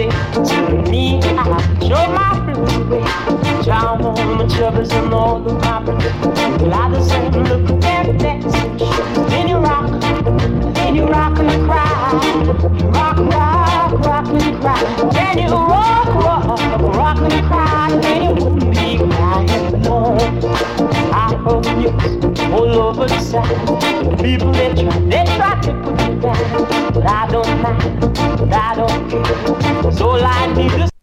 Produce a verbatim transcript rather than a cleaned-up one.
way to me. I show my blues, charm on my troubles and all of my blues. Like the same look at that dance. Then you rock, then you rock and cry. You rock, rock, rock and cry. Then you rock, rock, rock and cry. Then you wouldn't be crying no. I heard you all over the side. People they try, they try to put you down, but I don't mind, but I don't care. So I need to